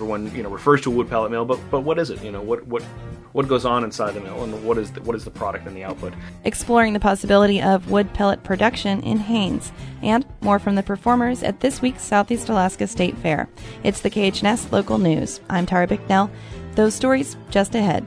everyone refers to a wood pellet mill, but what is it? What goes on inside the mill, and what is the product and the output? Exploring the possibility of wood pellet production in Haines, and more from the performers at this week's Southeast Alaska State Fair. It's the KHNS Local News. I'm Tara Bicknell. Those stories just ahead.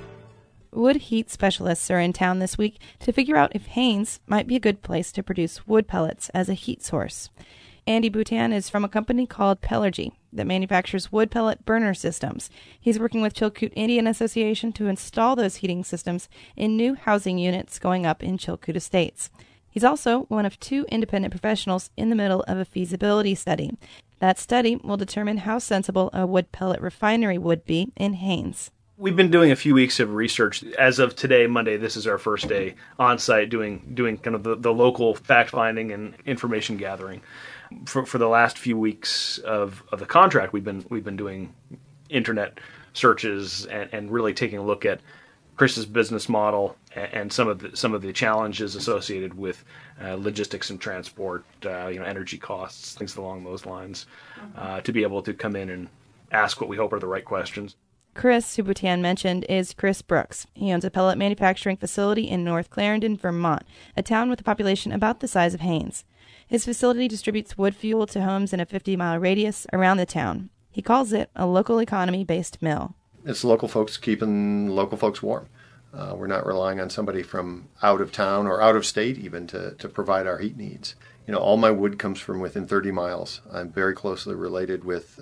Wood heat specialists are in town this week to figure out if Haines might be a good place to produce wood pellets as a heat source. Andy Boutan is from a company called Pellergy that manufactures wood pellet burner systems. He's working with Chilkoot Indian Association to install those heating systems in new housing units going up in Chilkoot Estates. He's also one of 2 independent professionals in the middle of a feasibility study. That study will determine how sensible a wood pellet refinery would be in Haines. We've been doing a few weeks of research. As of today, Monday, this is our first day on site doing kind of the local fact finding and information gathering. For the last few weeks of the contract, we've been doing internet searches and really taking a look at Chris's business model and some of the challenges associated with logistics and transport, energy costs, things along those lines, to be able to come in and ask what we hope are the right questions. Chris, who Boutan mentioned, is Chris Brooks. He owns a pellet manufacturing facility in North Clarendon, Vermont, a town with a population about the size of Haines. His facility distributes wood fuel to homes in a 50-mile radius around the town. He calls it a local economy-based mill. It's local folks keeping local folks warm. We're not relying on somebody from out of town or out of state even to provide our heat needs. All my wood comes from within 30 miles. I'm very closely related with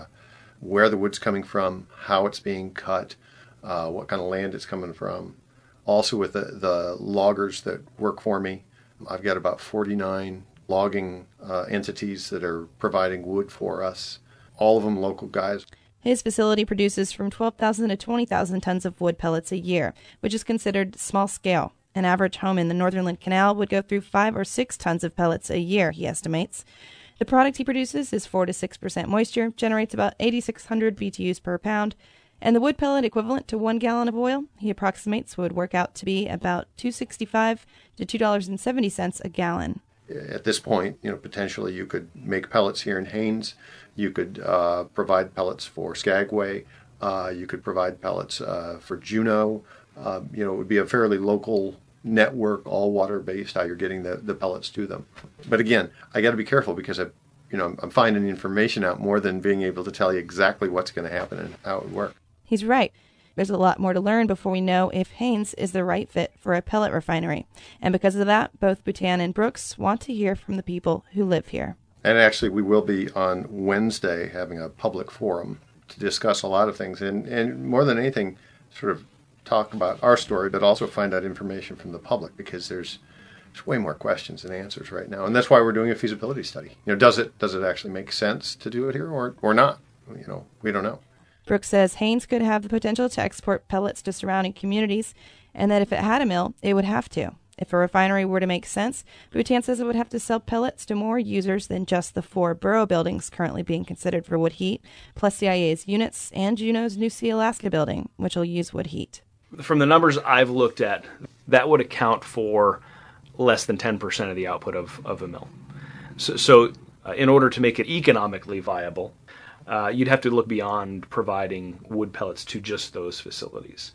where the wood's coming from, how it's being cut, what kind of land it's coming from. Also with the loggers that work for me, I've got about 49 logging entities that are providing wood for us, all of them local guys. His facility produces from 12,000 to 20,000 tons of wood pellets a year, which is considered small scale. An average home in the Northern Canal would go through 5 or 6 tons of pellets a year, he estimates. The product he produces is 4 to 6% moisture, generates about 8,600 BTUs per pound, and the wood pellet equivalent to 1 gallon of oil, he approximates, would work out to be about $2.65 to $2.70 a gallon. At this point, potentially you could make pellets here in Haines. You could provide pellets for Skagway. You could provide pellets for Juneau. It would be a fairly local network, all water-based, how you're getting the pellets to them. But again, I got to be careful because I'm finding information out more than being able to tell you exactly what's going to happen and how it would work. He's right. There's a lot more to learn before we know if Haines is the right fit for a pellet refinery. And because of that, both Boutan and Brooks want to hear from the people who live here. And actually, we will be on Wednesday having a public forum to discuss a lot of things. And more than anything, sort of talk about our story, but also find out information from the public, because there's way more questions than answers right now. And that's why we're doing a feasibility study. Does it actually make sense to do it here or not? We don't know. Brooks says Haines could have the potential to export pellets to surrounding communities, and that if it had a mill, it would have to. If a refinery were to make sense, Boutan says it would have to sell pellets to more users than just the 4 borough buildings currently being considered for wood heat, plus CIA's units and Juneau's new Sea Alaska building, which will use wood heat. From the numbers I've looked at, that would account for less than 10% of the output of a mill. So in order to make it economically viable, you'd have to look beyond providing wood pellets to just those facilities.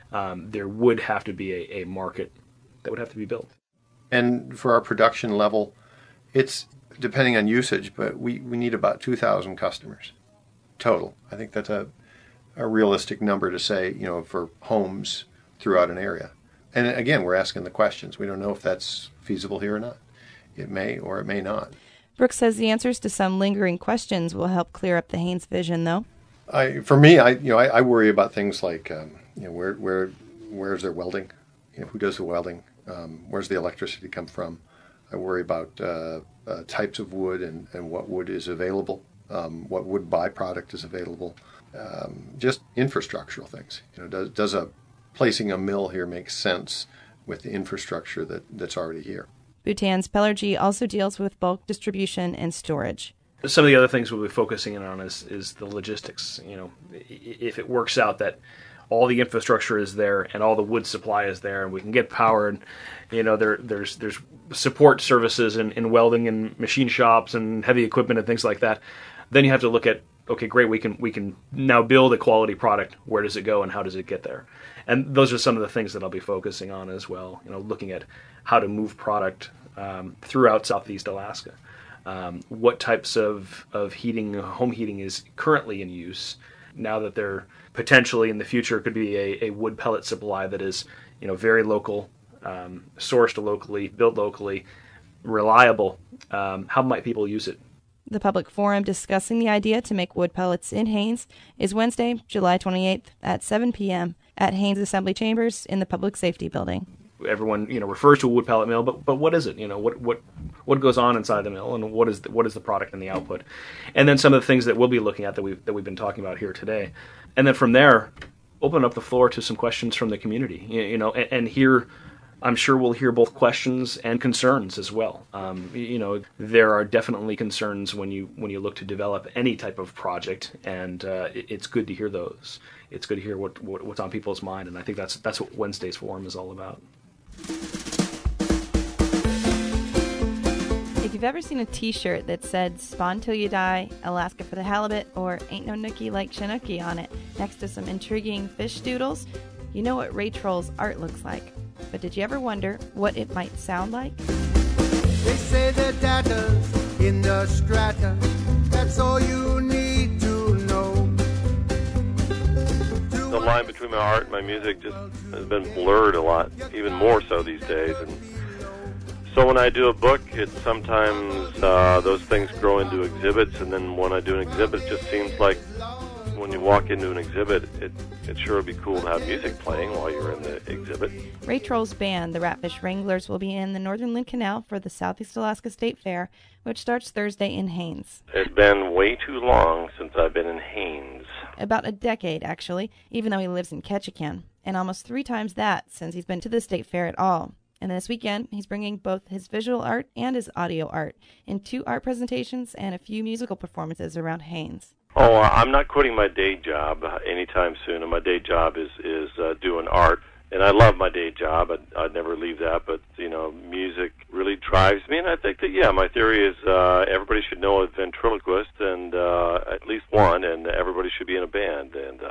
There would have to be a market that would have to be built. And for our production level, it's depending on usage, but we need about 2,000 customers total. I think that's a realistic number to say, for homes throughout an area. And again, we're asking the questions. We don't know if that's feasible here or not. It may or it may not. Brooks says the answers to some lingering questions will help clear up the Haines vision, though. For me, I worry about things like, where's their welding? Who does the welding? Where's the electricity come from? I worry about types of wood and what wood is available, what wood byproduct is available. Just infrastructural things. Does placing a mill here make sense with the infrastructure that's already here? Boutan's Pellergy also deals with bulk distribution and storage. Some of the other things we'll be focusing in on is the logistics. If it works out that all the infrastructure is there and all the wood supply is there and we can get power, and there's support services in welding and machine shops and heavy equipment and things like that, then you have to look at okay, great, we can now build a quality product. Where does it go and how does it get there? And those are some of the things that I'll be focusing on as well. Looking at how to move product throughout Southeast Alaska. What types of heating, home heating, is currently in use now that there potentially in the future could be a wood pellet supply that is, very local, sourced locally, built locally, reliable. How might people use it? The public forum discussing the idea to make wood pellets in Haines is Wednesday, July 28th at 7 p.m. at Haines Assembly Chambers in the Public Safety Building. Everyone, refers to a wood pellet mill, but what is it? What goes on inside the mill, and what is the product and the output? And then some of the things that we'll be looking at that we've been talking about here today. And then from there, open up the floor to some questions from the community. And here, I'm sure we'll hear both questions and concerns as well. There are definitely concerns when you look to develop any type of project, and it's good to hear those. It's good to hear what's on people's mind, and I think that's what Wednesday's forum is all about. If you've ever seen a t-shirt that said "Spawn Till You Die, Alaska for the Halibut," or "Ain't No Nookie Like Chinookie" on it, next to some intriguing fish doodles, you know what Ray Troll's art looks like. But did you ever wonder what it might sound like? They say the data's in the strata. That's all you need to know. The line between my art and my music just has been blurred a lot, even more so these days. And so when I do a book, it sometimes those things grow into exhibits, and then when I do an exhibit, it just seems like when you walk into an exhibit, it sure would be cool to have music playing while you're in the exhibit. Ray Troll's band, the Ratfish Wranglers, will be in the Northern Lynn Canal for the Southeast Alaska State Fair, which starts Thursday in Haines. It's been way too long since I've been in Haines. About a decade, actually, even though he lives in Ketchikan, and almost 3 times that since he's been to the State Fair at all. And this weekend, he's bringing both his visual art and his audio art in 2 art presentations and a few musical performances around Haines. Oh, I'm not quitting my day job anytime soon, and my day job is doing art. And I love my day job. I'd never leave that, but, music really drives me. And I think that, my theory is everybody should know a ventriloquist, and at least one, and everybody should be in a band. And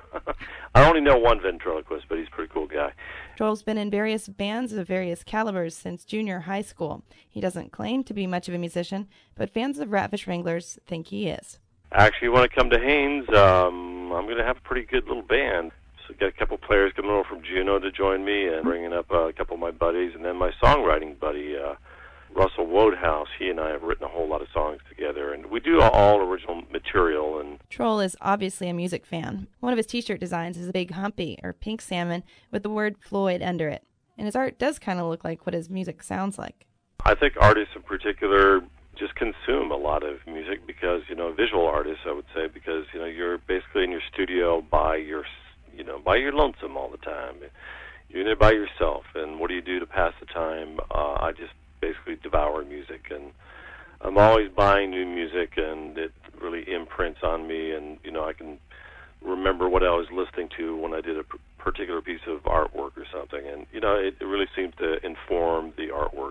I only know one ventriloquist, but he's a pretty cool guy. Troll's been in various bands of various calibers since junior high school. He doesn't claim to be much of a musician, but fans of Ratfish Wranglers think he is. Actually, when I come to Haines, I'm going to have a pretty good little band. So got a couple players coming over from Juneau to join me, and bringing up a couple of my buddies, and then my songwriting buddy, Russell Wodehouse. He and I have written a whole lot of songs together, and we do all original material. And Troll is obviously a music fan. One of his t-shirt designs is a big humpy, or pink salmon, with the word Floyd under it. And his art does kind of look like what his music sounds like. I think artists in particular just consume a lot of music because, visual artists, I would say, because, you're basically in your studio by your lonesome all the time. You're in there by yourself, and what do you do to pass the time? I just basically devour music, and I'm always buying new music, and it really imprints on me, and, I can remember what I was listening to when I did a particular piece of artwork or something, and, it really seems to inform the artwork.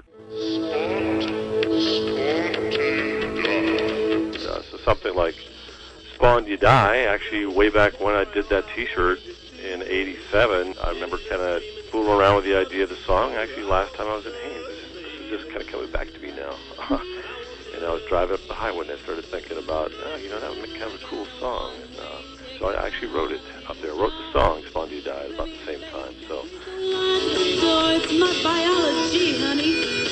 So something like Spawn You Die, actually way back when I did that t-shirt in 87, I remember kind of fooling around with the idea of the song. Actually, last time I was in Haines, this is just kind of coming back to me now. And I was driving up the highway and I started thinking about, that would make kind of a cool song. And so I actually wrote it up there. I wrote the song, Spawn You Die, at about the same time. So it's my biology, honey.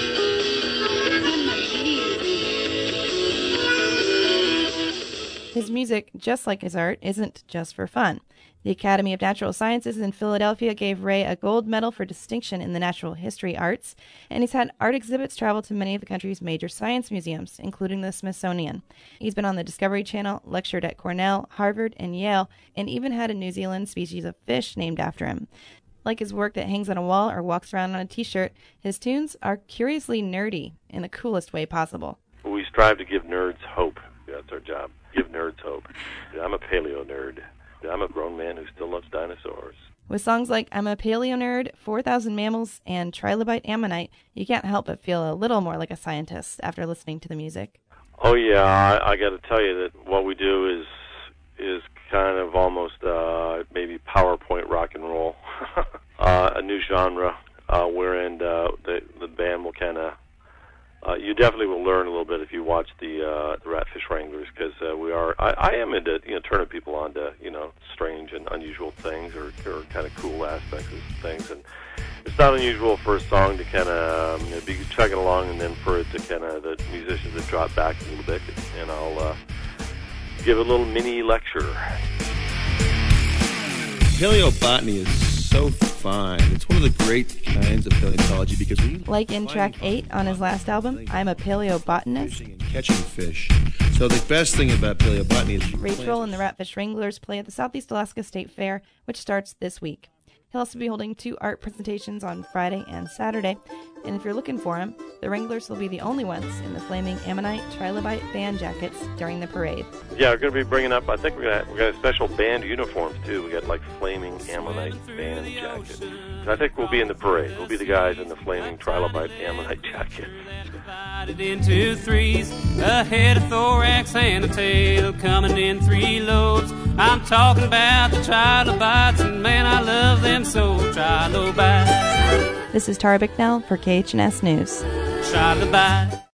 His music, just like his art, isn't just for fun. The Academy of Natural Sciences in Philadelphia gave Ray a gold medal for distinction in the natural history arts, and he's had art exhibits travel to many of the country's major science museums, including the Smithsonian. He's been on the Discovery Channel, lectured at Cornell, Harvard, and Yale, and even had a New Zealand species of fish named after him. Like his work that hangs on a wall or walks around on a t-shirt, his tunes are curiously nerdy in the coolest way possible. We strive to give nerds hope. That's our job. Give nerds hope. I'm a paleo nerd. I'm a grown man who still loves dinosaurs. With songs like I'm a Paleo Nerd, 4,000 Mammals, and Trilobite Ammonite, you can't help but feel a little more like a scientist after listening to the music. Oh yeah, I got to tell you that what we do is kind of almost maybe PowerPoint rock and roll, a new genre wherein the band will kind of. You definitely will learn a little bit if you watch the Ratfish Wranglers, because I am into turning people on to strange and unusual things or kind of cool aspects of things, and it's not unusual for a song to kind of be chugging along and then for it to kind of the musicians to drop back a little bit, and I'll give a little mini lecture. Paleobotany is so fun. It's one of the great kinds of paleontology because we like in track 8 on his last album, I'm a Paleobotanist. Fishing and catching fish. So the best thing about paleobotany is Rachel and the Ratfish Wranglers play at the Southeast Alaska State Fair, which starts this week. He'll also be holding 2 art presentations on Friday and Saturday, and if you're looking for him, the Wranglers will be the only ones in the flaming ammonite trilobite band jackets during the parade. Yeah, we're going to be bringing up, I think we got special band uniforms too. We got like flaming ammonite band jackets. And I think we'll be in the parade. We'll be the guys in the flaming trilobite ammonite jackets. Divided into 3s, a head, a thorax, and a tail, coming in 3 loads. I'm talking about the trilobites, and man, I love them so, trilobites. This is Tara Bicknell for KHNS News. Trilobite.